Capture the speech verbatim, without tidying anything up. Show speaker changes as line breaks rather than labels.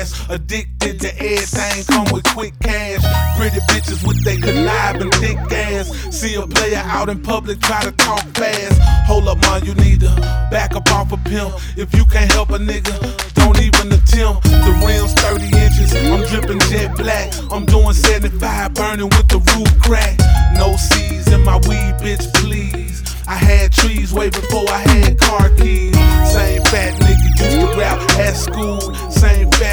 ass. Addicted to everything, come with quick cash. Pretty bitches with they conniving thick ass. See a player out in public, try to talk fast. Hold up, man, you need to back up off a pimp. If you can't help a nigga, don't even attempt. The rims thirty inches, I'm dripping jet black. I'm doing seventy-five, burning with the roof crack. No C's in my weed, bitch, please. I had trees way before I had car keys. Same fat nigga used to rap at school. Same fat